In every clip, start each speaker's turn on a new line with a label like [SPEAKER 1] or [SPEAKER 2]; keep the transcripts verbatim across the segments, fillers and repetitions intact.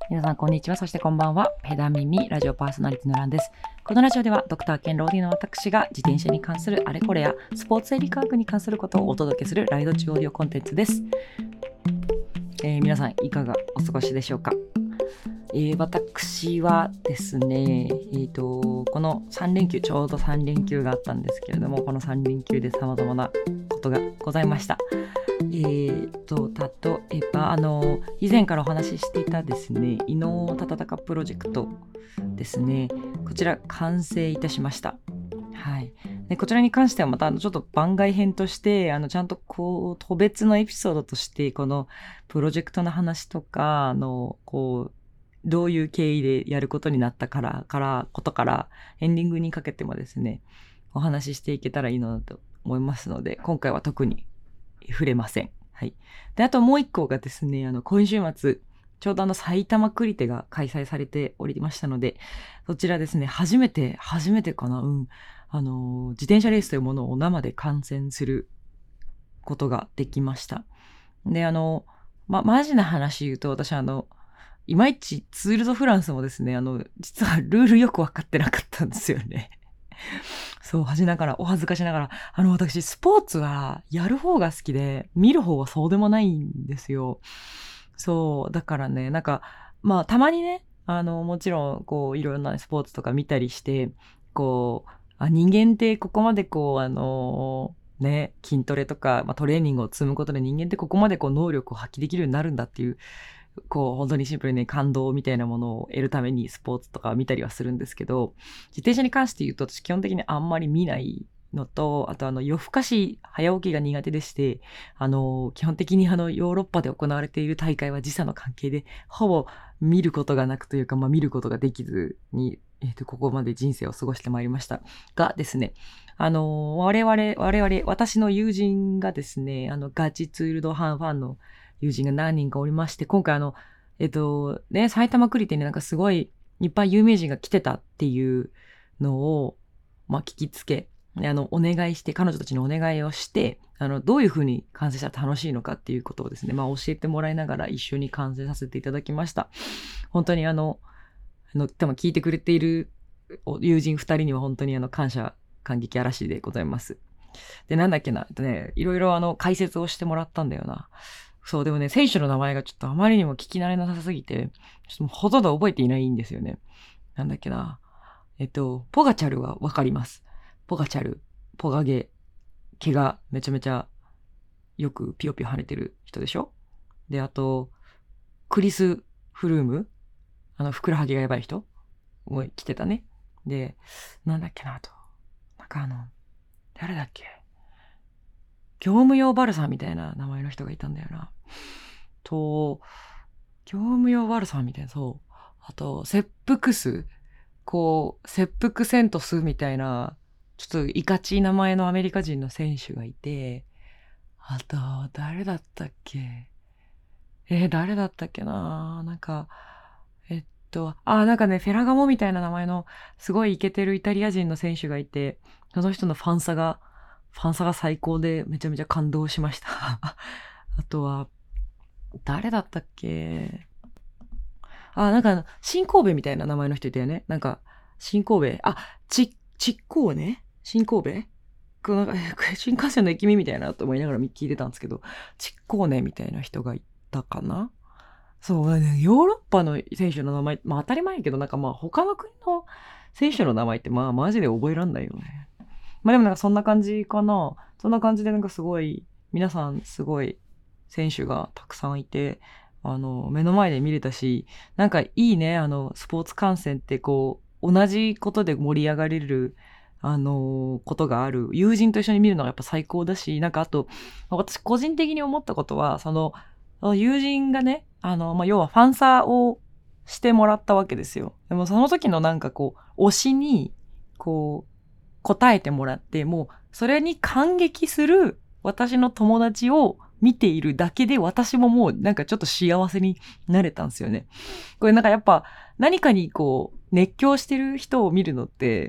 [SPEAKER 1] 皆さんこんにちは、そしてこんばんは。ペダミミラジオパーソナリティのランです。このラジオではドクター兼ローディの私が自転車に関するあれこれやスポーツエリ科学に関することをお届けするライド中オーディオコンテンツです。えー、皆さんいかがお過ごしでしょうか。えー、私はですね、えーと、このさん連休、ちょうどさん連休があったんですけれども、このさん連休で様々なことがございました。えーと、例えば、あの、以前からお話ししていたですね、伊能忠敬プロジェクトですね、こちら完成いたしました。はい。でこちらに関してはまたちょっと番外編としてあのちゃんとこう個別のエピソードとしてこのプロジェクトの話とかあのこうどういう経緯でやることになったからからことからエンディングにかけてもですねお話ししていけたらいいのだと思いますので今回は特に触れません。はい。であともう一個がですねあの今週末ちょうどあの埼玉クリテが開催されておりましたのでそちらですね初めて初めてかなうんあの自転車レースというものを生で観戦することができました。であのまマジな話言うと私あのいまいちツール・ド・フランスもですねあの実はルールよく分かってなかったんですよね。そう恥ながらお恥ずかしながらあの私スポーツはやる方が好きで見る方はそうでもないんですよ。そうだからねなんかまあたまにねあのもちろんこういろんなスポーツとか見たりしてこうあ人間ってここまでこうあのね筋トレとか、まあ、トレーニングを積むことで人間ってここまでこう能力を発揮できるようになるんだっていうこう本当にシンプルに、ね、感動みたいなものを得るためにスポーツとか見たりはするんですけど自転車に関して言うと私基本的にあんまり見ないのとあとあの夜更かし早起きが苦手でしてあの基本的にあのヨーロッパで行われている大会は時差の関係でほぼ見ることがなくというか、まあ、見ることができずに、えーと、ここまで人生を過ごしてまいりましたがですねあの我々我々私の友人がですねあのガチツールドハンファンの友人が何人かおりまして今回あのえっとね埼玉クリテになんかすごいいっぱい有名人が来てたっていうのをまあ聞きつけあのお願いして彼女たちにお願いをしてあのどういう風に観戦したら楽しいのかっていうことをですねまあ教えてもらいながら一緒に観戦させていただきました。本当にあのあの多分聞いてくれている友人ふたりには本当にあの感謝感激嵐でございます。でなんだっけなねいろいろあの解説をしてもらったんだよな。そうでもね選手の名前がちょっとあまりにも聞き慣れなさすぎてちょっとほとんど覚えていないんですよね。なんだっけなえっとポガチャルはわかります。ポガチャルポガゲ毛がめちゃめちゃよくピヨピヨ跳ねてる人でしょ。であとクリス・フルームあのふくらはぎがやばい人も来てたね。でなんだっけなとなんかあの誰だっけ業務用バルサみたいな名前の人がいたんだよな。と、業務用バルサみたいな、そう。あと、切腹ス。こう、切腹セントスみたいな、ちょっといかちい名前のアメリカ人の選手がいて、あと、誰だったっけえー、誰だったっけななんか、えっと、あ、なんかね、フェラガモみたいな名前の、すごいイケてるイタリア人の選手がいて、その人のファンサが、ファンサが最高でめちゃめちゃ感動しました。あとは、誰だったっけあ、なんか、新神戸みたいな名前の人いたよね。なんか、新神戸。あ、ち、ちっこうね新神戸こうなんか新幹線の駅名みたいなと思いながら聞いてたんですけど、ちっこうねみたいな人がいたかな。そうね、ヨーロッパの選手の名前、まあ当たり前やけど、なんかまあ他の国の選手の名前ってまあマジで覚えらんないよね。まあでもなんかそんな感じかな。そんな感じでなんかすごい、皆さんすごい選手がたくさんいて、あの、目の前で見れたし、なんかいいね、あの、スポーツ観戦ってこう、同じことで盛り上がれる、あの、ことがある。友人と一緒に見るのがやっぱ最高だし、なんかあと、私個人的に思ったことは、その、友人がね、あの、まあ、要はファンサをしてもらったわけですよ。でもその時のなんかこう、推しに、こう、答えてもらって、もう、それに感激する私の友達を見ているだけで、私ももうなんかちょっと幸せになれたんですよね。これなんかやっぱ、何かにこう、熱狂してる人を見るのって、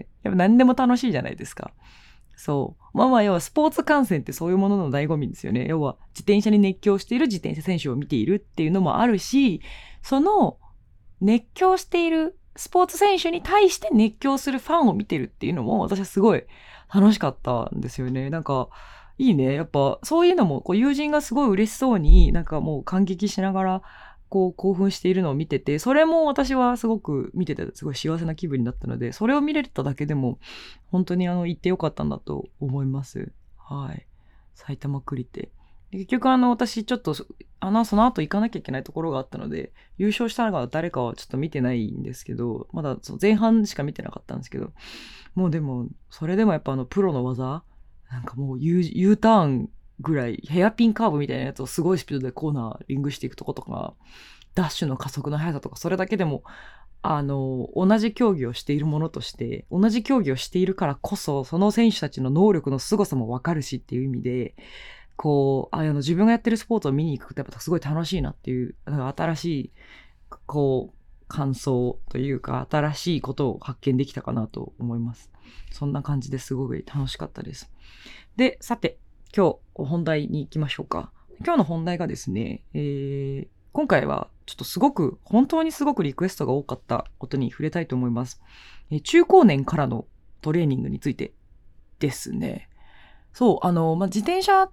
[SPEAKER 1] やっぱ何でも楽しいじゃないですか。そう。まあまあ、要はスポーツ観戦ってそういうものの醍醐味ですよね。要は自転車に熱狂している自転車選手を見ているっていうのもあるし、その熱狂しているスポーツ選手に対して熱狂するファンを見てるっていうのも私はすごい楽しかったんですよね。なんかいいね。やっぱそういうのもこう友人がすごい嬉しそうになんかもう感激しながらこう興奮しているのを見てて、それも私はすごく見ててすごい幸せな気分になったので、それを見れただけでも本当にあの行ってよかったんだと思います。はい。埼玉クリテ。結局あの私ちょっとあのその後行かなきゃいけないところがあったので、優勝したのが誰かはちょっと見てないんですけど、まだその前半しか見てなかったんですけど、もうでもそれでもやっぱあのプロの技、なんかもう U, U ターンぐらいヘアピンカーブみたいなやつをすごいスピードでコーナーリングしていくとことか、ダッシュの加速の速さとか、それだけでもあの同じ競技をしているものとして同じ競技をしているからこそその選手たちの能力の凄さも分かるしっていう意味で、こうあの自分がやってるスポーツを見に行くとやっぱすごい楽しいなっていう、新しいこう感想というか新しいことを発見できたかなと思います。そんな感じですごい楽しかったです。で、さて今日本題に行きましょうか。今日の本題がですね、えー、今回はちょっとすごく本当にすごくリクエストが多かったことに触れたいと思います。えー、中高年からのトレーニングについてですね。そう、あの、まあ、自転車って、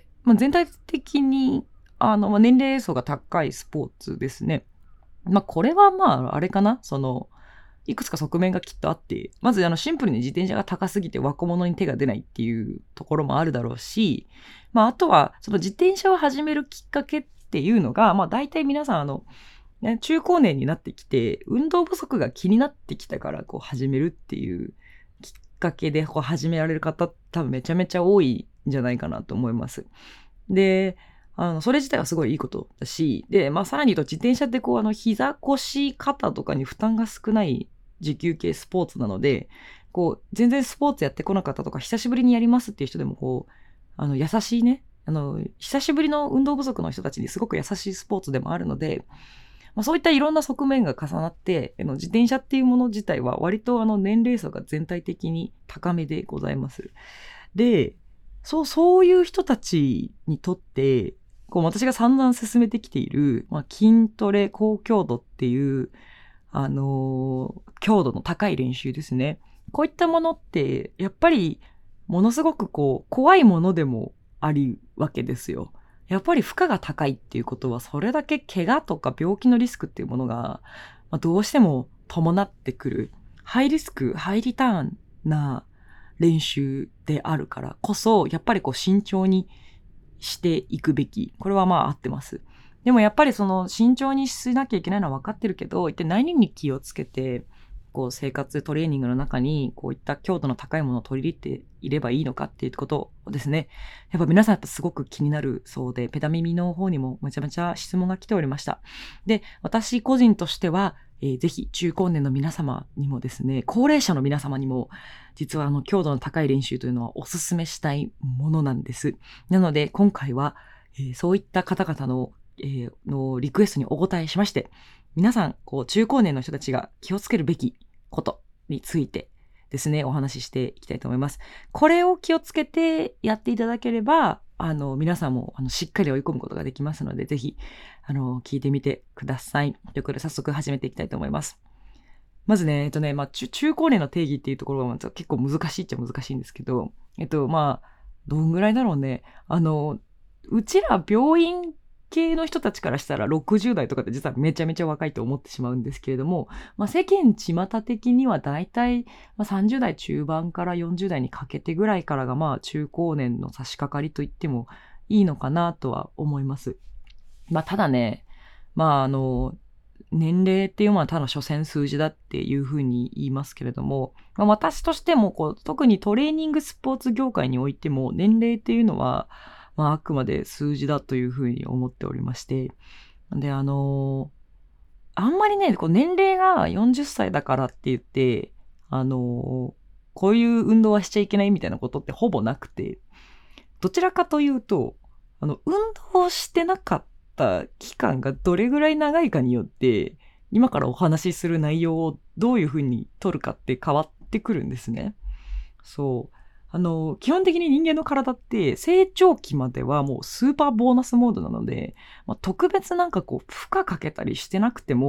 [SPEAKER 1] まあ、全体的にあの、まあ、年齢層が高いスポーツですね。まあ、これはまあ、あれかな、その、いくつか側面がきっとあって、まずあのシンプルに自転車が高すぎて若者に手が出ないっていうところもあるだろうし、まあ、あとはその自転車を始めるきっかけっていうのが、まあ、大体皆さんあの、ね、中高年になってきて運動不足が気になってきたからこう始めるっていうきっかけでこう始められる方多分めちゃめちゃ多いんじゃないかなと思います。で、あのそれ自体はすごいいいことだし、で、まあ、さらに言うと自転車ってこうあの膝腰肩とかに負担が少ない持久系スポーツなので、こう全然スポーツやってこなかったとか久しぶりにやりますっていう人でもこうあの優しいね、あの久しぶりの運動不足の人たちにすごく優しいスポーツでもあるので、まあ、そういったいろんな側面が重なってあの自転車っていうもの自体は割とあの年齢層が全体的に高めでございます。で、そうそういう人たちにとってこう私が散々進めてきている、まあ、筋トレ高強度っていうあのー、強度の高い練習ですね。こういったものってやっぱりものすごくこう怖いものでもあるわけですよ。やっぱり負荷が高いっていうことはそれだけ怪我とか病気のリスクっていうものが、まあ、どうしても伴ってくるハイリスクハイリターンな練習であるからこそ、やっぱりこう慎重にしていくべき。これはまあ合ってます。でもやっぱりその慎重にしなきゃいけないのは分かってるけど、一体何に気をつけて、こう生活トレーニングの中にこういった強度の高いものを取り入れていればいいのかっていうことをですね、やっぱ皆さんやっぱすごく気になるそうで、ペダ耳の方にもめちゃめちゃ質問が来ておりました。で、私個人としては、えー、ぜひ中高年の皆様にもですね、高齢者の皆様にも実はあの強度の高い練習というのはお勧めしたいものなんです。なので今回は、えー、そういった方々のえー、のリクエストにお答えしまして、皆さんこう中高年の人たちが気をつけるべきことについてですね、お話ししていきたいと思います。これを気をつけてやっていただければ、あの皆さんもあのしっかり追い込むことができますので、ぜひあの聞いてみてください。ということで早速始めていきたいと思います。まずね、えっとね、まあ中、中高年の定義っていうところが結構難しいっちゃ難しいんですけど、えっとまあどんぐらいだろうね。あのうちら病院系の人たちからしたらろくじゅう代とかって実はめちゃめちゃ若いと思ってしまうんですけれども、まあ、世間巷的にはだいたいさんじゅう代中盤からよんじゅう代にかけてぐらいからがまあ中高年の差し掛かりと言ってもいいのかなとは思います。まあただね、まああの年齢っていうのはただ所詮数字だっていうふうに言いますけれども、まあ、私としてもこう特にトレーニングスポーツ業界においても年齢っていうのはまあ、あくまで数字だというふうに思っておりまして。で、あのー、あんまりね、こう年齢がよんじゅっさいだからって言って、あのー、こういう運動はしちゃいけないみたいなことってほぼなくて、どちらかというと、あの、運動してなかった期間がどれぐらい長いかによって、今からお話しする内容をどういうふうに取るかって変わってくるんですね。そう。あの、基本的に人間の体って成長期まではもうスーパーボーナスモードなので、まあ、特別なんかこう負荷かけたりしてなくても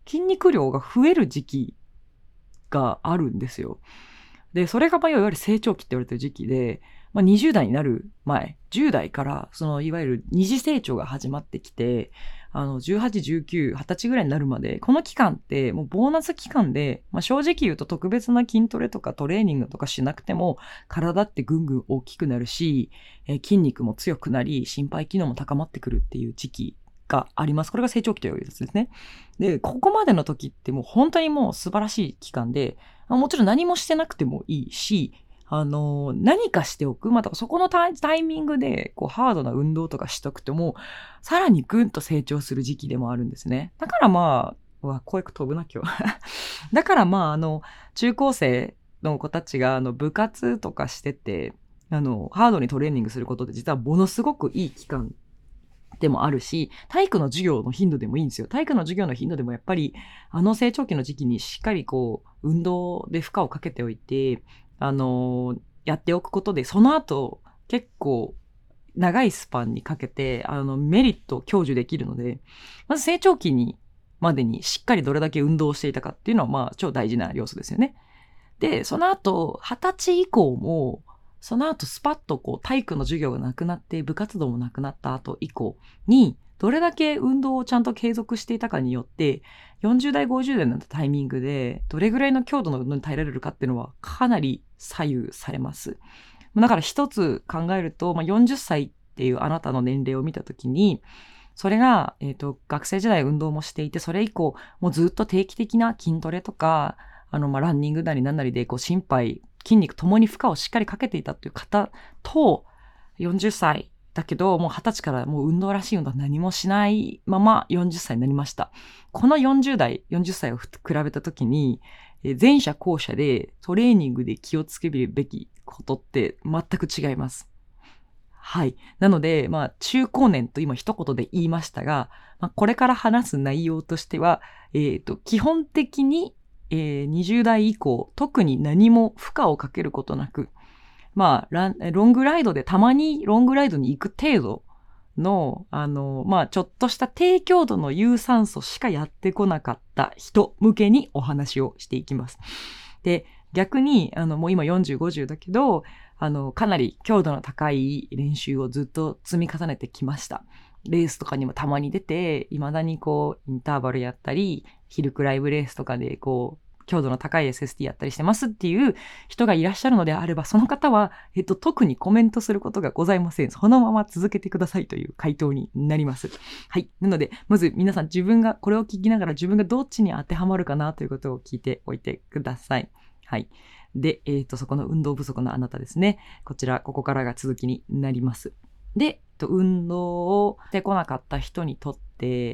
[SPEAKER 1] 筋肉量が増える時期があるんですよ。で、それがまあいわゆる成長期って言われてる時期で、まあ、にじゅう代になる前、じゅう代からそのいわゆる二次成長が始まってきて、あのじゅうはち、じゅうきゅう、はたちぐらいになるまで、この期間ってもうボーナス期間で、まあ、正直言うと特別な筋トレとかトレーニングとかしなくても体ってぐんぐん大きくなるし、えー筋肉も強くなり、心肺機能も高まってくるっていう時期があります。これが成長期というやつですね。で、ここまでの時ってもう本当にもう素晴らしい期間で、もちろん何もしてなくてもいいし、あの、何かしておく。またそこのタイタイミングで、こう、ハードな運動とかしとくとも、さらにぐんと成長する時期でもあるんですね。だからまあ、うわ、声飛ぶな、今日。だからまあ、あの、中高生の子たちが、あの、部活とかしてて、あの、ハードにトレーニングすることで、実はものすごくいい期間でもあるし、体育の授業の頻度でもいいんですよ。体育の授業の頻度でもやっぱり、あの成長期の時期にしっかりこう、運動で負荷をかけておいて、あのーやっておくことで、その後、結構、長いスパンにかけて、あの、メリットを享受できるので、まず成長期に、までにしっかりどれだけ運動をしていたかっていうのは、まあ、超大事な要素ですよね。で、その後、はたち以降も、その後スパッとこう体育の授業がなくなって部活動もなくなった後以降にどれだけ運動をちゃんと継続していたかによってよんじゅう代ごじゅう代になったタイミングでどれぐらいの強度の運動に耐えられるかっていうのはかなり左右されます。だから一つ考えると、まあ、よんじゅっさいっていうあなたの年齢を見たときにそれが、えーと、学生時代運動もしていてそれ以降もうずっと定期的な筋トレとかあのまあランニングなりなんなりでこう心肺筋肉ともに負荷をしっかりかけていたという方とよんじゅっさいだけどもうはたちからもう運動らしい運動は何もしないままよんじゅっさいになりました。このよんじゅう代よんじゅっさいを比べたときに前者後者でトレーニングで気をつけるべきことって全く違います。はい。なので、まあ、中高年と今一言で言いましたが、まあ、これから話す内容としては、えっと、基本的にえー、にじゅう代以降、特に何も負荷をかけることなく、まあ、ランロングライドでたまにロングライドに行く程度の、あの、まあ、ちょっとした低強度の有酸素しかやってこなかった人向けにお話をしていきます。で、逆に、あの、もう今よんじゅう、ごじゅうだけど、あの、かなり強度の高い練習をずっと積み重ねてきました。レースとかにもたまに出て、未だにこう、インターバルやったり、ヒルクライブレースとかでこう、強度の高い エスエスティー やったりしてますっていう人がいらっしゃるのであれば、その方は、えっと、特にコメントすることがございません。そのまま続けてくださいという回答になります。はい。なので、まず皆さん自分が、これを聞きながら自分がどっちに当てはまるかなということを聞いておいてください。はい。で、えっと、そこの運動不足のあなたですね。こちら、ここからが続きになります。で、運動をしてこなかった人にとって、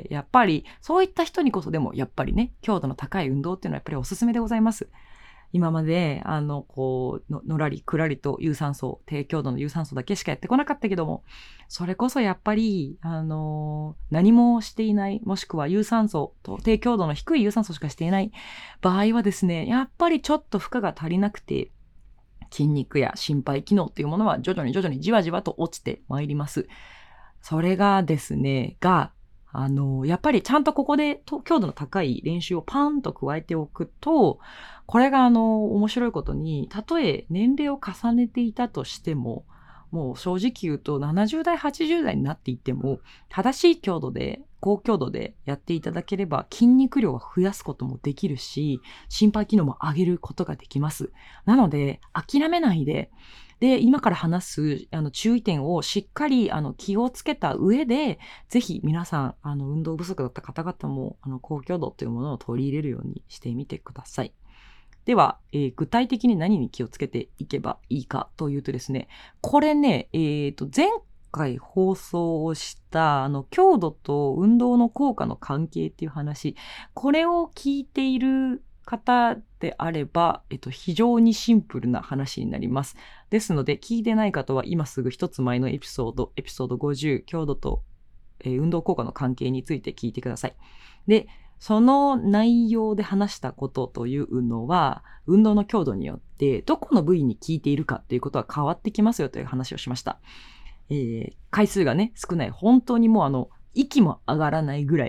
[SPEAKER 1] やっぱりそういった人にこそでもやっぱりね、強度の高い運動っていうのはやっぱりおすすめでございます。今まで、あの、こう、の、のらりくらりと有酸素、低強度の有酸素だけしかやってこなかったけども、それこそやっぱり、あの、何もしていない、もしくは有酸素と低強度の低い有酸素しかしていない場合はですね、やっぱりちょっと負荷が足りなくて、筋肉や心肺機能っていうものは徐々に徐々にじわじわと落ちてまいります。それがですね、が、あの、やっぱりちゃんとここで強度の高い練習をパンと加えておくと、これがあの、面白いことに、たとえ年齢を重ねていたとしても、もう正直言うとななじゅう代、はちじゅう代になっていっても、正しい強度で、高強度でやっていただければ筋肉量は増やすこともできるし、心肺機能も上げることができます。なので、諦めないで、で、今から話すあの注意点をしっかりあの気をつけた上で、ぜひ皆さん、あの運動不足だった方々もあの高強度というものを取り入れるようにしてみてください。では、えー、具体的に何に気をつけていけばいいかというとですね、これね、えーと、前回放送をしたあの強度と運動の効果の関係っていう話、これを聞いている方であれば、えっと、非常にシンプルな話になります。ですので、聞いてない方は今すぐ一つ前のエピソード、エピソードごじゅう、強度と、えー、運動効果の関係について聞いてください。で、その内容で話したことというのは、運動の強度によってどこの部位に効いているかっていうことは変わってきますよという話をしました。えー、回数がね、少ない。本当にもうあの、息も上がらないぐらい、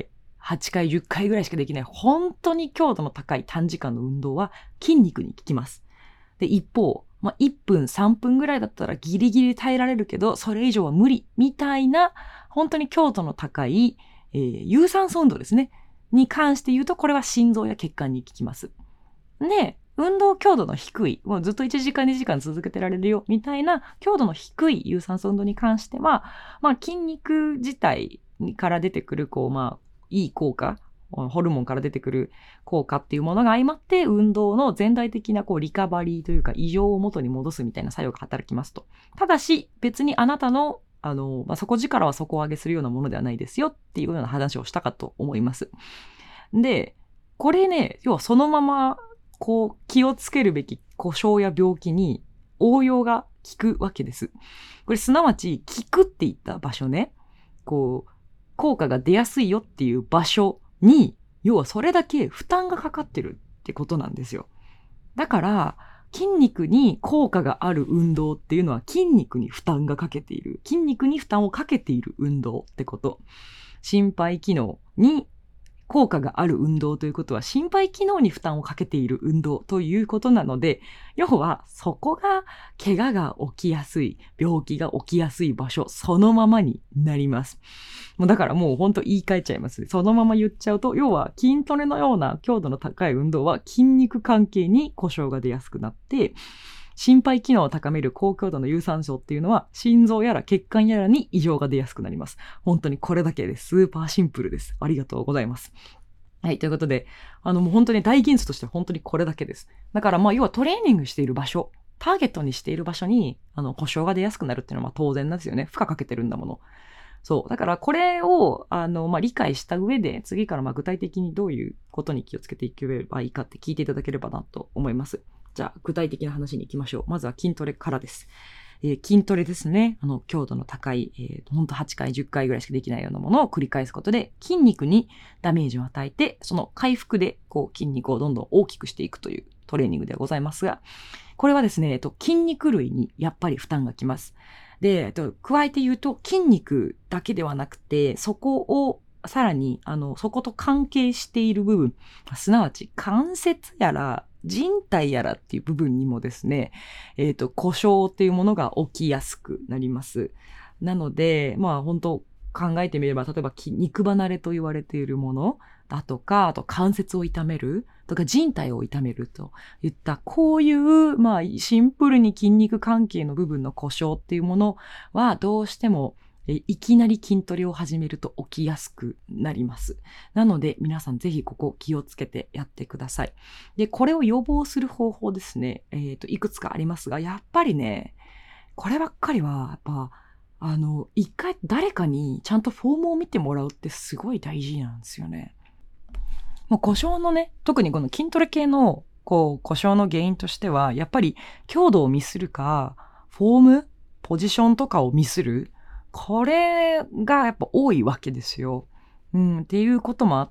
[SPEAKER 1] はちかいじゅっかいぐらいしかできない本当に強度の高い短時間の運動は筋肉に効きます。で、一方、まあ、いっぷんさんぷんぐらいだったらギリギリ耐えられるけどそれ以上は無理みたいな本当に強度の高い、えー、有酸素運動ですねに関して言うと、これは心臓や血管に効きます。で、運動強度の低い、もうずっといちじかんにじかん続けてられるよみたいな強度の低い有酸素運動に関しては、まあ、筋肉自体から出てくるこう、まあ、いい効果、ホルモンから出てくる効果っていうものが相まって、運動の全体的なこうリカバリーというか異常を元に戻すみたいな作用が働きますと。ただし別にあなたのあの、まあ、底力は底上げするようなものではないですよっていうような話をしたかと思います。で、これね、要はそのままこう気をつけるべき故障や病気に応用が効くわけです。これすなわち効くって言った場所ね、こう効果が出やすいよっていう場所に、要はそれだけ負担がかかってるってことなんですよ。だから筋肉に効果がある運動っていうのは筋肉に負担がかけている、筋肉に負担をかけている運動ってこと。心肺機能に効果がある運動ということは心肺機能に負担をかけている運動ということなので、要はそこが怪我が起きやすい、病気が起きやすい場所そのままになります。もうだからもう本当言い換えちゃいます。そのまま言っちゃうと、要は筋トレのような強度の高い運動は筋肉関係に故障が出やすくなって、心肺機能を高める高強度の有酸素っていうのは心臓やら血管やらに異常が出やすくなります。本当にこれだけです。スーパーシンプルです。ありがとうございます。はい、ということで、あのもう本当に大原則として本当にこれだけです。だからまあ要はトレーニングしている場所、ターゲットにしている場所にあの故障が出やすくなるっていうのはまあ当然なんですよね。負荷かけてるんだもの。そう。だからこれを、あの、まあ、理解した上で、次からまあ具体的にどういうことに気をつけていけばいいかって聞いていただければなと思います。じゃあ、具体的な話に行きましょう。まずは筋トレからです。えー、筋トレですね。あの、強度の高い、えー、ほんとはちかい、じゅっかいぐらいしかできないようなものを繰り返すことで、筋肉にダメージを与えて、その回復で、こう、筋肉をどんどん大きくしていくというトレーニングではございますが、これはですね、えっと、筋肉類にやっぱり負担がきます。で、えっと、加えて言うと筋肉だけではなくて、そこをさらに、あの、そこと関係している部分、すなわち関節やら人体やらっていう部分にもですね、えっと、故障っていうものが起きやすくなります。なので、まあ本当考えてみれば、例えば肉離れと言われているものだとか、あと関節を痛めるとか人体を痛めるといった、こういう、まあシンプルに筋肉関係の部分の故障っていうものはどうしてもいきなり筋トレを始めると起きやすくなります。なので皆さんぜひここ気をつけてやってください。で、これを予防する方法ですね、えっと、いくつかありますが、やっぱりね、こればっかりは、やっぱ、あの、一回誰かにちゃんとフォームを見てもらうってすごい大事なんですよね。もう故障のね、特にこの筋トレ系のこう故障の原因としては、やっぱり強度をミスるか、フォーム、ポジションとかをミスる。これがやっぱ多いわけですよ。うん、っていうこともあって、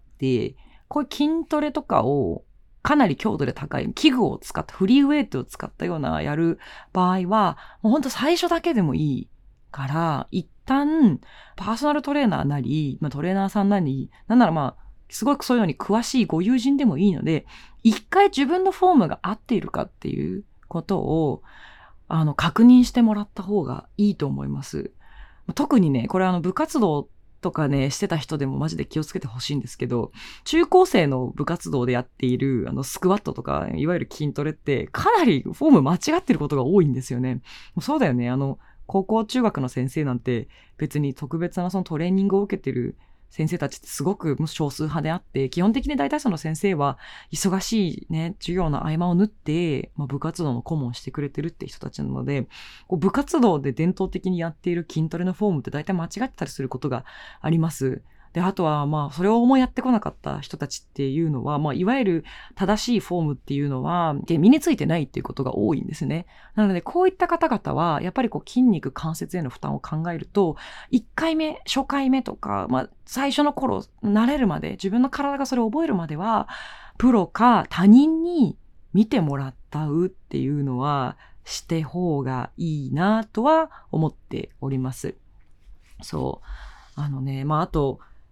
[SPEAKER 1] こういう筋トレとかをかなり強度で高い器具を使った、フリーウェイトを使ったようなやる場合は、もうほんと最初だけでもいいから、一旦パーソナルトレーナーなり、まあ、トレーナーさんなり、なんならまあ、すごくそういうのに詳しいご友人でもいいので、一回自分のフォームが合っているかっていうことを、あの、確認してもらった方がいいと思います。特にね、これあの部活動とかね、してた人でもマジで気をつけてほしいんですけど、中高生の部活動でやっているあのスクワットとか、いわゆる筋トレってかなりフォーム間違ってることが多いんですよね。そうだよね。あの、高校中学の先生なんて別に特別なそのトレーニングを受けてる先生たちってすごく少数派であって、基本的に大体数の先生は忙しいね、授業の合間を縫って、まあ、部活動の顧問してくれてるって人たちなので、こう部活動で伝統的にやっている筋トレのフォームって大体間違ってたりすることがあります。で、あとは、まあ、それを思いやってこなかった人たちっていうのは、まあ、いわゆる正しいフォームっていうのは、身についてないっていうことが多いんですね。なので、こういった方々は、やっぱりこう、筋肉、関節への負担を考えると、いっかいめ、初回目とか、まあ、最初の頃、慣れるまで、自分の体がそれを覚えるまでは、プロか他人に見てもらったうっていうのは、して方がいいなとは思っております。そう。あのね、まあ、あと、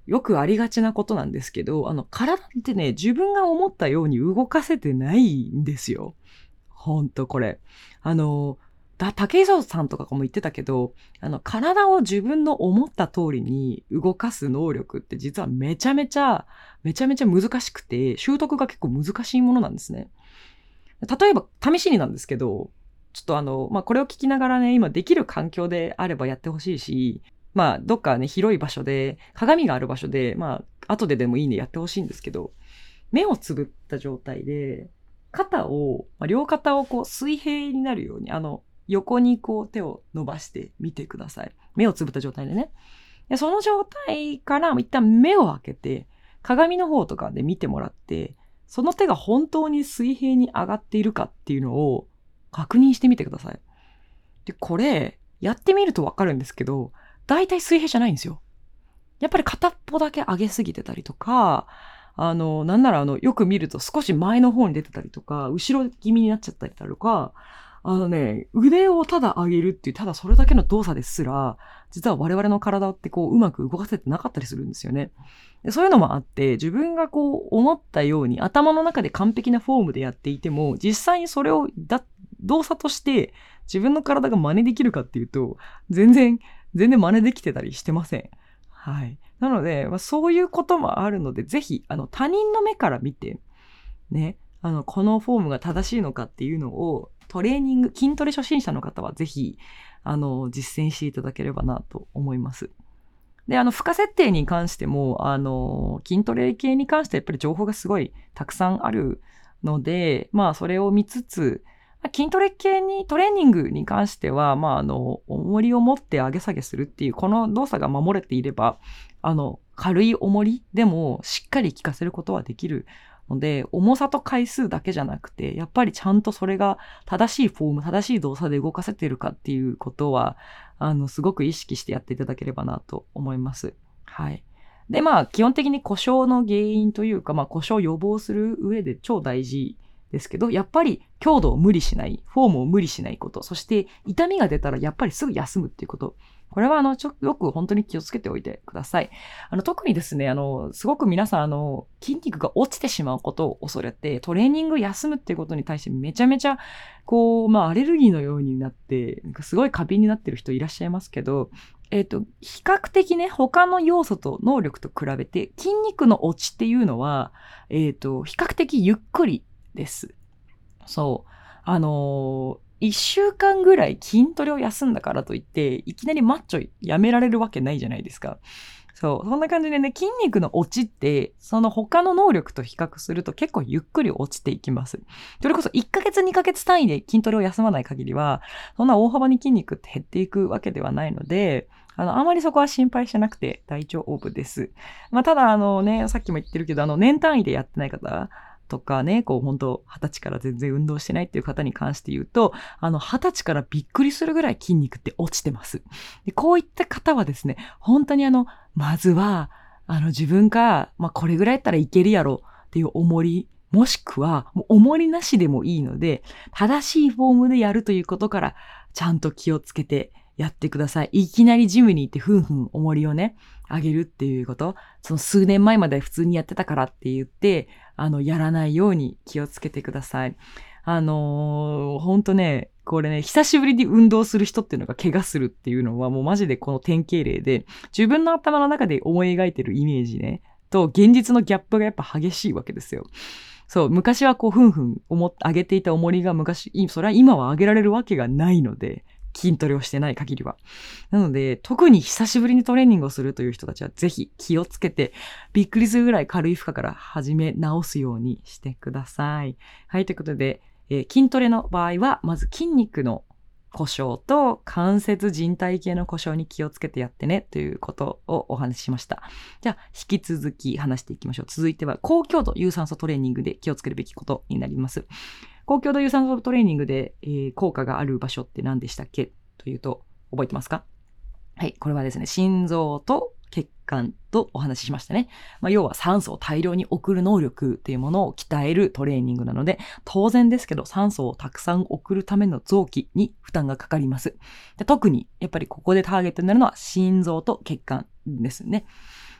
[SPEAKER 1] よくありがちなことなんですけど、あの、体ってね、自分が思ったように動かせてないんですよ。ほんとこれ。あの、だ、竹磯さんとかも言ってたけど、あの、体を自分の思った通りに動かす能力って実はめちゃめちゃ、めちゃめちゃ難しくて、習得が結構難しいものなんですね。例えば、試しになんですけど、ちょっとあの、まあ、これを聞きながらね、今できる環境であればやってほしいし、まあ、どっかね、広い場所で、鏡がある場所で、まあ、後ででもいいんでやってほしいんですけど、目をつぶった状態で、肩を、まあ、両肩をこう水平になるように、あの、横にこう手を伸ばしてみてください。目をつぶった状態でね。でその状態から一旦目を開けて、鏡の方とかで見てもらって、その手が本当に水平に上がっているかっていうのを確認してみてください。で、これ、やってみるとわかるんですけど、大体水平じゃないんですよ。やっぱり片っぽだけ上げすぎてたりとか、あの、なんならあの、よく見ると少し前の方に出てたりとか、後ろ気味になっちゃったりとか、あのね、腕をただ上げるっていう、ただそれだけの動作ですら、実は我々の体ってこう、うまく動かせてなかったりするんですよね。でそういうのもあって、自分がこう、思ったように頭の中で完璧なフォームでやっていても、実際にそれをだ動作として自分の体が真似できるかっていうと、全然、全然真似できてたりしてません。はい。なので、まあ、そういうこともあるので、ぜひ、あの、他人の目から見て、ね、あの、このフォームが正しいのかっていうのを、トレーニング、筋トレ初心者の方はぜひ、あの、実践していただければなと思います。で、あの、負荷設定に関しても、あの、筋トレ系に関してやっぱり情報がすごいたくさんあるので、まあ、それを見つつ、筋トレ系に、トレーニングに関しては、まあ、あの、重りを持って上げ下げするっていう、この動作が守れていれば、あの、軽い重りでもしっかり効かせることはできるので、重さと回数だけじゃなくて、やっぱりちゃんとそれが正しいフォーム、正しい動作で動かせているかっていうことは、あの、すごく意識してやっていただければなと思います。はい。で、まあ、基本的に故障の原因というか、まあ、故障を予防する上で超大事ですけど、やっぱり強度を無理しない、フォームを無理しないこと、そして痛みが出たらやっぱりすぐ休むっていうこと。これはあの、ちょ、よく本当に気をつけておいてください。あの、特にですね、あの、すごく皆さんあの、筋肉が落ちてしまうことを恐れて、トレーニング休むっていうことに対してめちゃめちゃ、こう、まあ、アレルギーのようになって、なんかすごい過敏になってる人いらっしゃいますけど、えっと、比較的ね、他の要素と能力と比べて、筋肉の落ちっていうのは、えっと、比較的ゆっくりです。そう。あのー、一週間ぐらい筋トレを休んだからといって、いきなりマッチョやめられるわけないじゃないですか。そう。そんな感じでね、筋肉の落ちって、その他の能力と比較すると結構ゆっくり落ちていきます。それこそいっかげつにかげつ単位で筋トレを休まない限りは、そんな大幅に筋肉って減っていくわけではないので、あの、あまりそこは心配しなくて大丈夫です。まあ、ただ、あのね、さっきも言ってるけど、あの、年単位でやってない方、とかね、こう本当二十歳から全然運動してないっていう方に関して言うと、あの二十歳からびっくりするぐらい筋肉って落ちてます。でこういった方はですね、本当にあの、まずは、あの自分が、まあこれぐらいやったらいけるやろっていう重り、もしくは、もう重りなしでもいいので、正しいフォームでやるということから、ちゃんと気をつけてやってください。いきなりジムに行ってふんふん重りをね、上げるっていうこと、その数年前まで普通にやってたからって言って、あの、やらないように気をつけてください。あのー、ほんとね、これね、久しぶりに運動する人っていうのが怪我するっていうのはもうマジでこの典型例で、自分の頭の中で思い描いてるイメージね、と現実のギャップがやっぱ激しいわけですよ。そう、昔はこう、ふんふん思っ、上げていた重りが昔、それは今は上げられるわけがないので、筋トレをしてない限りは。なので、特に久しぶりにトレーニングをするという人たちはぜひ気をつけて、びっくりするぐらい軽い負荷から始め直すようにしてください。はい、ということで、えー、筋トレの場合は、まず筋肉の故障と関節靭帯系の故障に気をつけてやってねということをお話ししました。じゃあ、引き続き話していきましょう。続いては、高強度有酸素トレーニングで気をつけるべきことになります。高強度有酸素トレーニングで、えー、効果がある場所って何でしたっけというと、覚えてますか？はい、これはですね、心臓と血管とお話ししましたね。まあ、要は酸素を大量に送る能力っていうものを鍛えるトレーニングなので、当然ですけど酸素をたくさん送るための臓器に負担がかかります。で特にやっぱりここでターゲットになるのは心臓と血管ですね。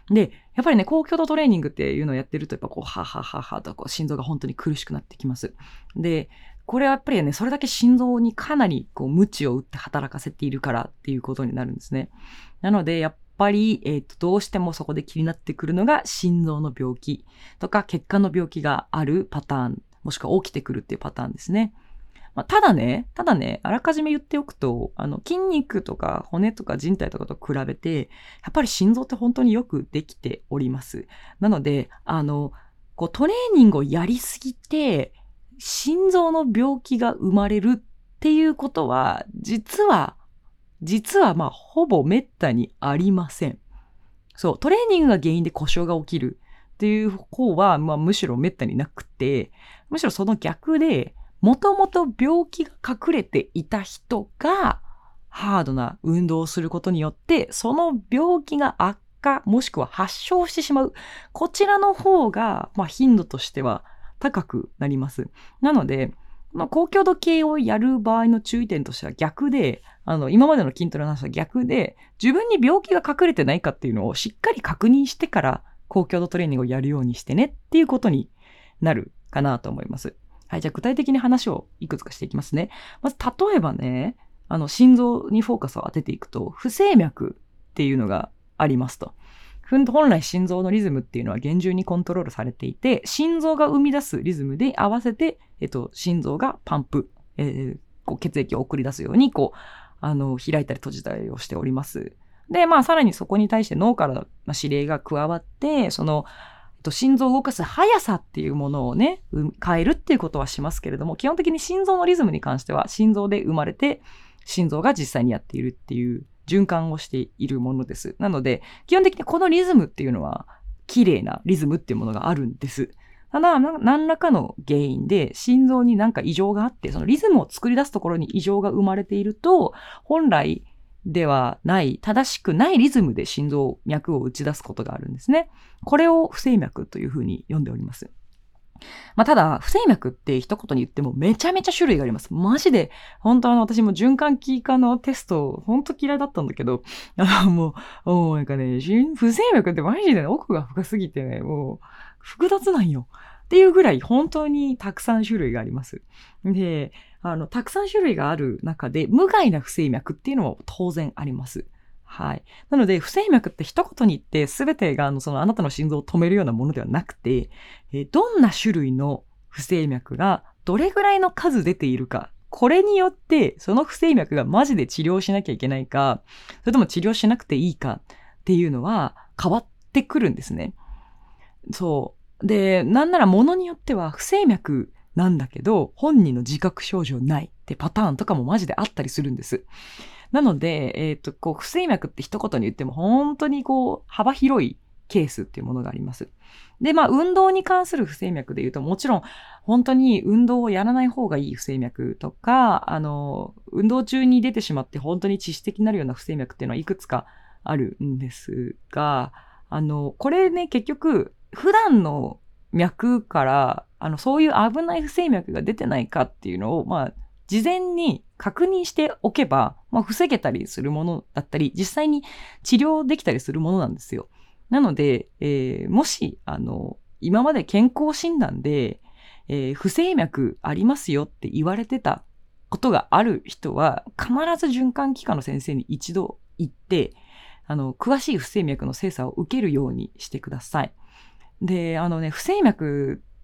[SPEAKER 1] で、やっぱりね、高強度トレーニングっていうのをやってると、やっぱこう、ははははとこう心臓が本当に苦しくなってきます。で、これはやっぱりね、それだけ心臓にかなりこう、鞭を打って働かせているからっていうことになるんですね。なので、やっぱり、えっと、どうしてもそこで気になってくるのが、心臓の病気とか、血管の病気があるパターン、もしくは起きてくるっていうパターンですね。まあ、ただね、ただね、あらかじめ言っておくと、あの、筋肉とか骨とか人体とかと比べて、やっぱり心臓って本当によくできております。なので、あの、こうトレーニングをやりすぎて、心臓の病気が生まれるっていうことは、実は、実はまあ、ほぼ滅多にありません。そう、トレーニングが原因で故障が起きるっていう方は、まあ、むしろ滅多になくて、むしろその逆で、もともと病気が隠れていた人がハードな運動をすることによって、その病気が悪化、もしくは発症してしまう。こちらの方が、まあ、頻度としては高くなります。なので、まあ、高強度系をやる場合の注意点としては逆で、あの、今までの筋トレの話は逆で、自分に病気が隠れてないかっていうのをしっかり確認してから高強度トレーニングをやるようにしてねっていうことになるかなと思います。はい、じゃあ具体的に話をいくつかしていきますね。まず、例えばね、あの、心臓にフォーカスを当てていくと、不整脈っていうのがありますと。本来心臓のリズムっていうのは厳重にコントロールされていて、心臓が生み出すリズムで合わせて、えっと、心臓がパンプ、えー、こう血液を送り出すように、こう、あの、開いたり閉じたりをしております。で、まあ、さらにそこに対して脳からの指令が加わって、その、心臓を動かす速さっていうものをね、変えるっていうことはしますけれども、基本的に心臓のリズムに関しては、心臓で生まれて、心臓が実際にやっているっていう循環をしているものです。なので、基本的にこのリズムっていうのは、綺麗なリズムっていうものがあるんです。ただ、何らかの原因で心臓になんか異常があって、そのリズムを作り出すところに異常が生まれていると、本来、ではない、正しくないリズムで心臓脈を打ち出すことがあるんですね。これを不整脈というふうに呼んでおります。まあ、ただ、不整脈って一言に言ってもめちゃめちゃ種類があります。マジで、本当あの、私も循環器科のテスト、本当嫌いだったんだけど、あの、もう、もうなんかね、不整脈ってマジで、ね、奥が深すぎてね、もう、複雑なんよ。っていうぐらい本当にたくさん種類があります。で、あの、たくさん種類がある中で、無害な不整脈っていうのも当然あります。はい。なので、不整脈って一言に言って、すべてが、あの、そのあなたの心臓を止めるようなものではなくて、えどんな種類の不整脈がどれぐらいの数出ているか、これによって、その不整脈がマジで治療しなきゃいけないか、それとも治療しなくていいかっていうのは変わってくるんですね。そう。で、なんなら物によっては不整脈なんだけど、本人の自覚症状ないってパターンとかもマジであったりするんです。なので、えっと、こう、不整脈って一言に言っても本当にこう、幅広いケースっていうものがあります。で、まあ、運動に関する不整脈で言うと、もちろん、本当に運動をやらない方がいい不整脈とか、あの、運動中に出てしまって本当に致死的になるような不整脈っていうのはいくつかあるんですが、あの、これね、結局、普段の脈から、あの、そういう危ない不整脈が出てないかっていうのを、まあ、事前に確認しておけば、まあ、防げたりするものだったり、実際に治療できたりするものなんですよ。なので、えー、もし、あの、今まで健康診断で、えー、不整脈ありますよって言われてたことがある人は、必ず循環器科の先生に一度行って、あの、詳しい不整脈の精査を受けるようにしてください。で、あのね、不整脈って、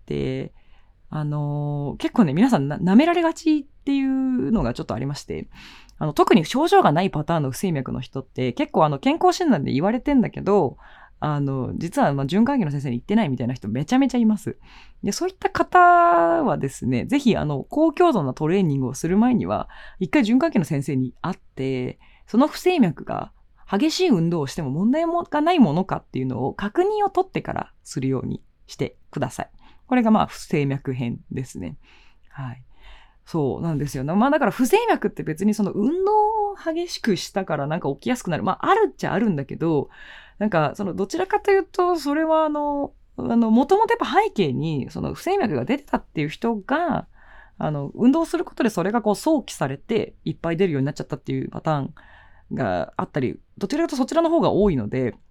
[SPEAKER 1] あのー、結構ね、皆さんな舐められがちっていうのがちょっとありまして、あの、特に症状がないパターンの不整脈の人って、結構あの、健康診断で言われてんだけど、あの、実はまあ循環器の先生に言ってないみたいな人めちゃめちゃいます。で、そういった方はですね、ぜひあの、高強度なトレーニングをする前には、一回循環器の先生に会って、その不整脈が激しい運動をしても問題がないものかっていうのを確認を取ってからするようにしてください。これがまあ不整脈編ですね。はい。そうなんですよ。まあだから不整脈って別にその運動を激しくしたからなんか起きやすくなる。まああるっちゃあるんだけど、なんかそのどちらかというとそれはあの、あの、もともとやっぱ背景にその不整脈が出てたっていう人が、あの、運動することでそれがこう想起されていっぱい出るようになっちゃったっていうパターンがあったり、どちらかというとそちらの方が多いので、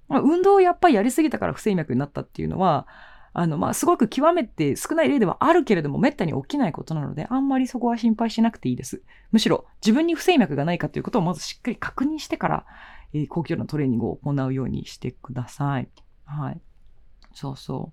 [SPEAKER 1] まあ、運動をやっぱりやりすぎたから不整脈になったっていうのは、あの、まあ、すごく極めて少ない例ではあるけれども、めったに起きないことなので、あんまりそこは心配しなくていいです。むしろ、自分に不整脈がないかということをまずしっかり確認してから、えー、高強度のトレーニングを行うようにしてください。はい。そうそう。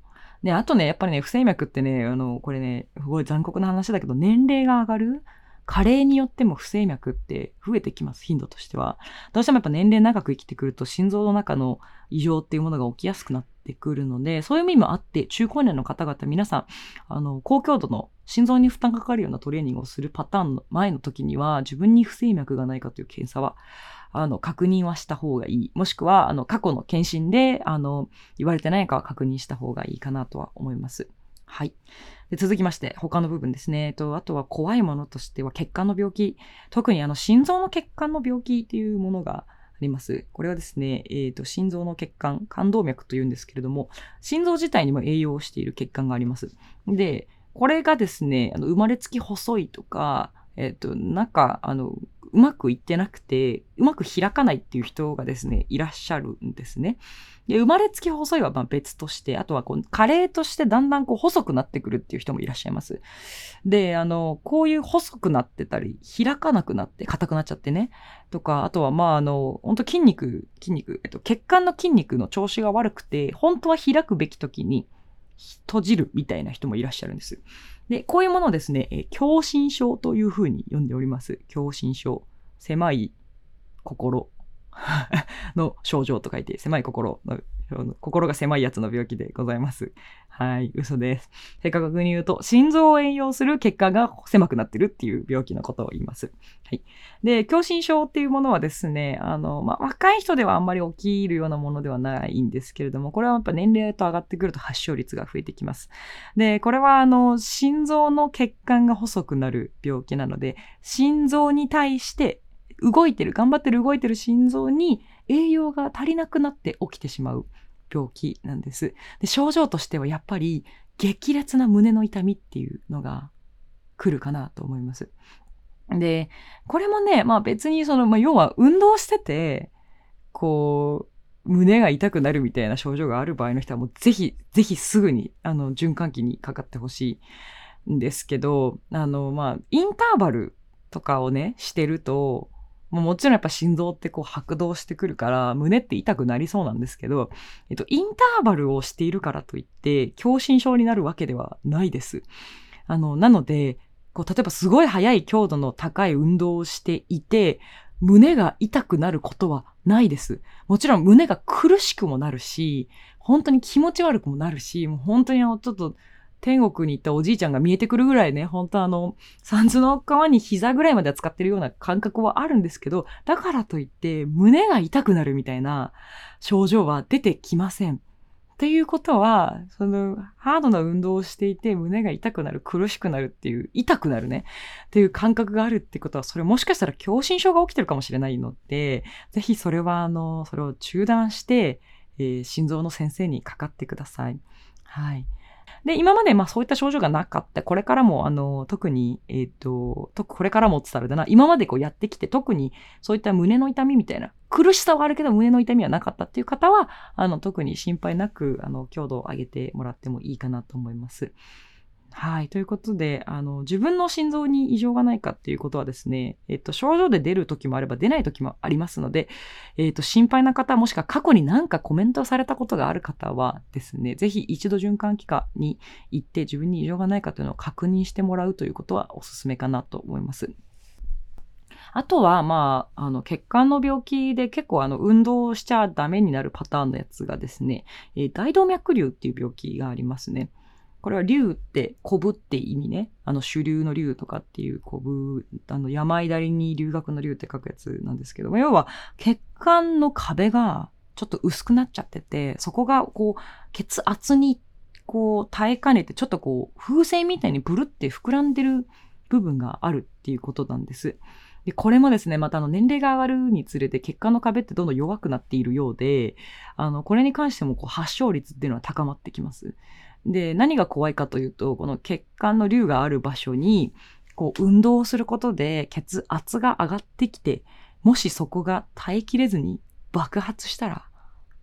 [SPEAKER 1] で、あとね、やっぱりね、不整脈ってね、あの、これね、すごい残酷な話だけど、年齢が上がる加齢によっても不整脈って増えてきます、頻度としては。どうしてもやっぱ年齢長く生きてくると、心臓の中の異常っていうものが起きやすくなってくるので、そういう意味もあって、中高年の方々、皆さん、あの、高強度の心臓に負担がかかるようなトレーニングをするパターンの前の時には、自分に不整脈がないかという検査は、あの、確認はした方がいい。もしくは、あの、過去の検診で、あの、言われてないかは確認した方がいいかなとは思います。はい。で、続きまして、他の部分ですね。と、あとは怖いものとしては血管の病気。特にあの、心臓の血管の病気っていうものがあります。これはですね、えっと、心臓の血管、冠動脈というんですけれども、心臓自体にも栄養をしている血管があります。で、これがですね、あの、生まれつき細いとか、えっと、なんか、あの、うまくいってなくて、うまく開かないっていう人がですね、いらっしゃるんですね。で、生まれつき細いはまあ別として、あとはこう、加齢としてだんだんこう細くなってくるっていう人もいらっしゃいます。で、あの、こういう細くなってたり、開かなくなって、硬くなっちゃってね。とか、あとはまああの、本当筋肉、筋肉、えっと、血管の筋肉の調子が悪くて、本当は開くべき時に閉じるみたいな人もいらっしゃるんです。で、こういうものをですね、え狭心症というふうに呼んでおります。狭心症。狭い心の症状と書いて、狭い心の、心が狭いやつの病気でございます。はい、嘘です。正確に言うと、心臓を栄養する血管が狭くなってるっていう病気のことを言います。はい。で、狭心症っていうものはですね、あの、まあ、若い人ではあんまり起きるようなものではないんですけれども、これはやっぱ年齢と上がってくると発症率が増えてきます。で、これはあの、心臓の血管が細くなる病気なので、心臓に対して動いてる、頑張ってる動いてる心臓に栄養が足りなくなって起きてしまう病気なんです。で、症状としてはやっぱり激烈な胸の痛みっていうのが来るかなと思います。で、これもね、まあ別にその、まあ要は運動してて、こう、胸が痛くなるみたいな症状がある場合の人はもうぜひ、ぜひすぐに、あの、循環器にかかってほしいんですけど、あの、まあ、インターバルとかをね、してると、もちろんやっぱ心臓ってこう拍動してくるから胸って痛くなりそうなんですけど、えっと、インターバルをしているからといって狭心症になるわけではないです。あの、なので、こう例えばすごい速い強度の高い運動をしていて、胸が痛くなることはないです。もちろん胸が苦しくもなるし、本当に気持ち悪くもなるし、もう本当にあのちょっと天国に行ったおじいちゃんが見えてくるぐらいね、本当あの、三途の川に膝ぐらいまで使ってるような感覚はあるんですけど、だからといって胸が痛くなるみたいな症状は出てきません。っていうことは、その、ハードな運動をしていて胸が痛くなる、苦しくなるっていう、痛くなるね、っていう感覚があるってことは、それもしかしたら狭心症が起きてるかもしれないので、ぜひそれは、あの、それを中断して、えー、心臓の先生にかかってください。はい。で、今までまあそういった症状がなかった。これからも、あの、特に、えっと、とこれからもって言ったらあれだな、今までこうやってきて、特にそういった胸の痛みみたいな、苦しさはあるけど胸の痛みはなかったっていう方は、あの、特に心配なく、あの、強度を上げてもらってもいいかなと思います。はい。ということで、あの、自分の心臓に異常がないかっていうことはですね、えっと、症状で出る時もあれば出ない時もありますので、えっと、心配な方、もしくは過去に何かコメントされたことがある方はですね、ぜひ一度循環器科に行って自分に異常がないかというのを確認してもらうということはおすすめかなと思います。あとは、まあ、あの、血管の病気で結構あの、運動しちゃダメになるパターンのやつがですね、えー大動脈瘤っていう病気がありますね。これは竜ってコブって意味ね。あの主流の竜とかっていうコブ、あの山稲荷に留学の竜って書くやつなんですけども、要は血管の壁がちょっと薄くなっちゃってて、そこがこう血圧にこう耐えかねてちょっとこう風船みたいにブルって膨らんでる部分があるっていうことなんです。で、これもですね、またあの年齢が上がるにつれて血管の壁ってどんどん弱くなっているようで、あの、これに関してもこう発症率っていうのは高まってきます。で、何が怖いかというと、この血管の瘤がある場所に、こう、運動をすることで血圧が上がってきて、もしそこが耐えきれずに爆発したら、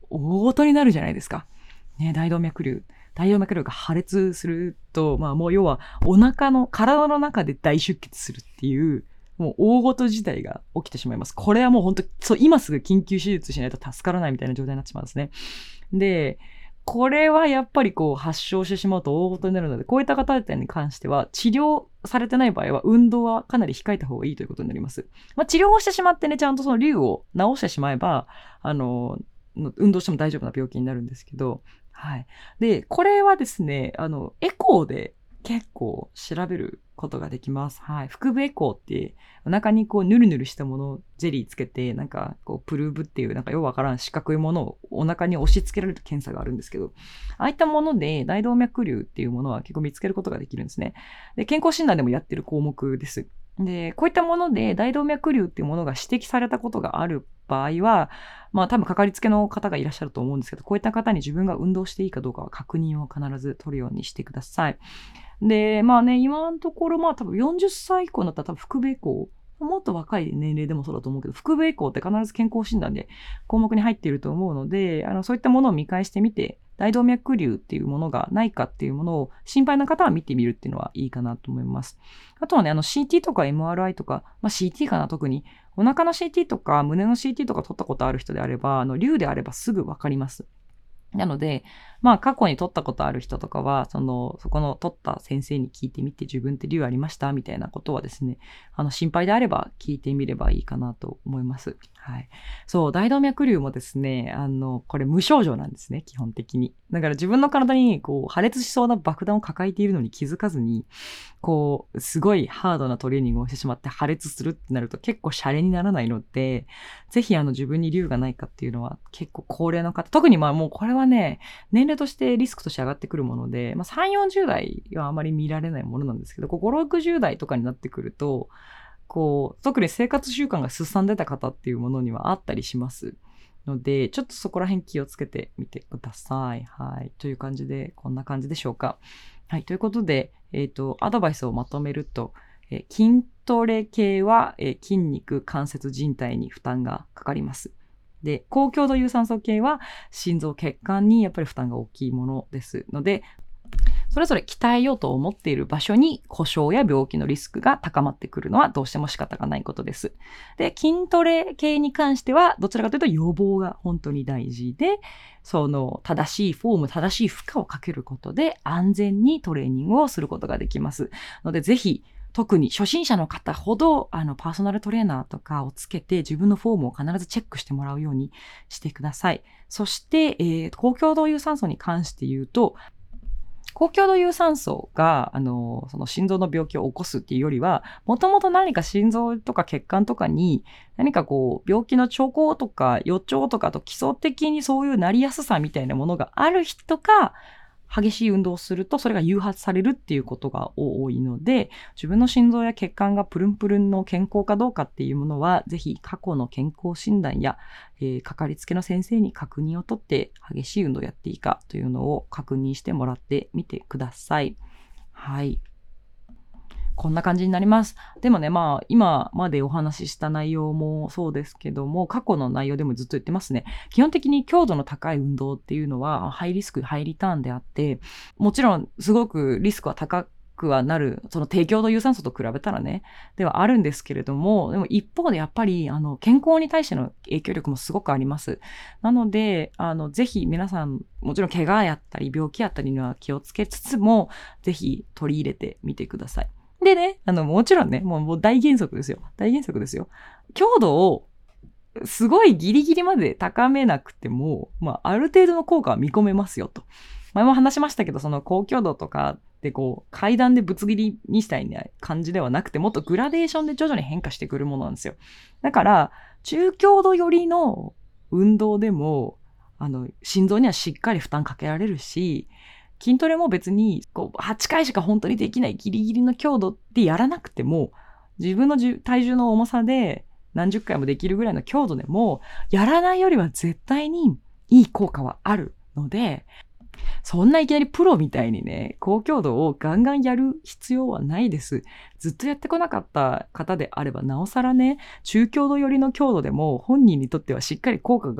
[SPEAKER 1] 大事になるじゃないですか。ね、大動脈瘤。大動脈瘤が破裂すると、まあもう要はお腹の、体の中で大出血するっていう、もう大事自体が起きてしまいます。これはもう本当、そう、今すぐ緊急手術しないと助からないみたいな状態になってしまうんですね。で、これはやっぱりこう発症してしまうと大事になるので、こういった方々に関しては治療されてない場合は運動はかなり控えた方がいいということになります。まあ治療をしてしまってね、ちゃんとその瘤を治してしまえば、あの、運動しても大丈夫な病気になるんですけど、はい。で、これはですね、あの、エコーで結構調べることができます。はい。腹部エコーって、お腹にこう、ヌルヌルしたものをゼリーつけて、なんか、こう、プルーブっていう、なんかよくわからん四角いものをお腹に押し付けられる検査があるんですけど、ああいったもので大動脈瘤っていうものは結構見つけることができるんですね。で、健康診断でもやってる項目です。で、こういったもので大動脈瘤っていうものが指摘されたことがある場合は、まあ多分かかりつけの方がいらっしゃると思うんですけど、こういった方に自分が運動していいかどうかは確認を必ず取るようにしてください。で、まあね、今のところまあ多分よんじゅっさい以降になったら多分腹部エコー、もっと若い年齢でもそうだと思うけど、腹部エコーって必ず健康診断で項目に入っていると思うので、あの、そういったものを見返してみて、大動脈瘤っていうものがないかっていうものを心配な方は見てみるっていうのはいいかなと思います。あとはね、あの シーティー とか エムアールアイ とか、まあ シーティー かな特に、お腹の シーティー とか胸の シーティー とか取ったことある人であれば、あの、瘤であればすぐわかります。なので、まあ過去に取ったことある人とかは、その、そこの取った先生に聞いてみて、自分って瘤ありましたみたいなことはですね、あの、心配であれば聞いてみればいいかなと思います。はい。そう、大動脈瘤もですね、あの、これ無症状なんですね、基本的に。だから自分の体に、こう、破裂しそうな爆弾を抱えているのに気づかずに、こう、すごいハードなトレーニングをしてしまって破裂するってなると結構シャレにならないので、ぜひあの自分に瘤がないかっていうのは結構高齢の方、特にまあもうこれはね、年齢としてリスクとして上がってくるもので、まあさんじゅう、よんじゅう代はあまり見られないものなんですけど、ご、ろくじゅう代とかになってくると、こう、特に生活習慣がすさんでた方っていうものにはあったりします。ので、ちょっとそこら辺気をつけてみてください。はい。という感じで、こんな感じでしょうか。はい。ということで、えっと、アドバイスをまとめると、えー筋トレ系は、えー筋肉、関節、靭帯に負担がかかります。で、高強度有酸素系は心臓、血管にやっぱり負担が大きいものですので、それぞれ鍛えようと思っている場所に故障や病気のリスクが高まってくるのはどうしても仕方がないことです。で、筋トレ系に関してはどちらかというと予防が本当に大事で、その正しいフォーム、正しい負荷をかけることで安全にトレーニングをすることができます。のでぜひ特に初心者の方ほどあのパーソナルトレーナーとかをつけて自分のフォームを必ずチェックしてもらうようにしてください。そして、えー、高強度有酸素に関して言うと、高強度有酸素が、あの、その心臓の病気を起こすっていうよりは、もともと何か心臓とか血管とかに、何かこう、病気の兆候とか予兆とかと基礎的にそういうなりやすさみたいなものがある人が、激しい運動をするとそれが誘発されるっていうことが多いので、自分の心臓や血管がプルンプルンの健康かどうかっていうものは、ぜひ過去の健康診断や、えー、かかりつけの先生に確認を取って激しい運動をやっていいかというのを確認してもらってみてください。はい。こんな感じになります。でもね、まあ、今までお話しした内容もそうですけども、過去の内容でもずっと言ってますね。基本的に強度の高い運動っていうのは、ハイリスク、ハイリターンであって、もちろんすごくリスクは高くはなる、その低強度有酸素と比べたらね、ではあるんですけれども、でも一方でやっぱり、あの、健康に対しての影響力もすごくあります。なので、あの、ぜひ皆さん、もちろん怪我やったり、病気やったりには気をつけつつも、ぜひ取り入れてみてください。でね、あの、もちろんね、もう、もう大原則ですよ。大原則ですよ。強度を、すごいギリギリまで高めなくても、まあ、ある程度の効果は見込めますよと。前も話しましたけど、その高強度とかでこう、階段でぶつ切りにしたいな感じではなくて、もっとグラデーションで徐々に変化してくるものなんですよ。だから、中強度寄りの運動でも、あの、心臓にはしっかり負担かけられるし、筋トレも別にこうはちかいしか本当にできないギリギリの強度でやらなくても、自分の体重の重さで何十回もできるぐらいの強度でも、やらないよりは絶対にいい効果はあるので、そんないきなりプロみたいにね、高強度をガンガンやる必要はないです。ずっとやってこなかった方であれば、なおさらね、中強度寄りの強度でも本人にとってはしっかり効果が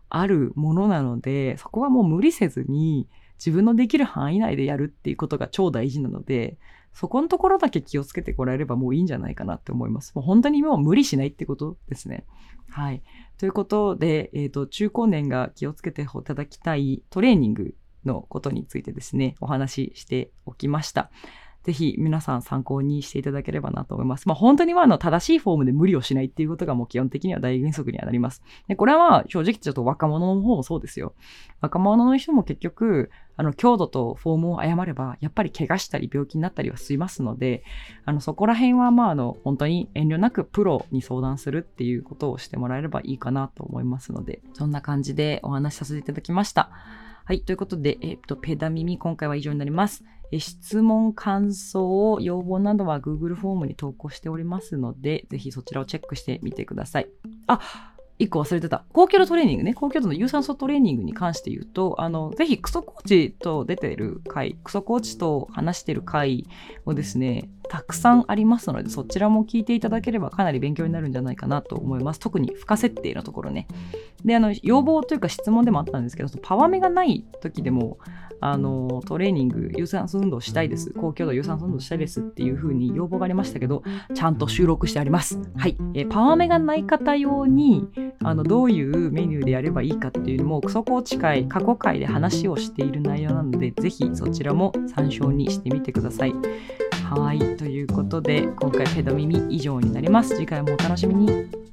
[SPEAKER 1] あるものなので、そこはもう無理せずに自分のできる範囲内でやるっていうことが超大事なので、そこのところだけ気をつけてもらえればもういいんじゃないかなって思います。もう本当にもう無理しないってことですね。はい。ということで、えっと、中高年が気をつけていただきたいトレーニングのことについてですね、お話ししておきました。ぜひ皆さん参考にしていただければなと思います。まあ本当にまああの正しいフォームで無理をしないっていうことがもう基本的には大原則にはなります。で、これはまあ正直ちょっと若者の方もそうですよ。若者の人も結局、あの強度とフォームを誤ればやっぱり怪我したり病気になったりはしますので、あのそこら辺はまああの本当に遠慮なくプロに相談するっていうことをしてもらえればいいかなと思いますので、そんな感じでお話しさせていただきました。はい、ということで、えっと、ペダ耳今回は以上になります。え質問、感想、要望などは Google フォームに投稿しておりますので、ぜひそちらをチェックしてみてください。あ、一個忘れてた。高強度トレーニングね。高強度の有酸素トレーニングに関して言うと、あの、ぜひクソコーチと出てる回、クソコーチと話してる回をですね、たくさんありますので、そちらも聞いていただければかなり勉強になるんじゃないかなと思います。特に負荷設定のところね。で、あの、要望というか質問でもあったんですけど、パワメがない時でも、あのトレーニング有酸素運動したいです、高強度有酸素運動したいですっていう風に要望がありましたけど、ちゃんと収録してあります。はい、えー、パワーメがない方用にあのどういうメニューでやればいいかっていうのもクソコーチ会過去回で話をしている内容なので、ぜひそちらも参照にしてみてください。はい、ということで今回ペダ耳以上になります。次回もお楽しみに。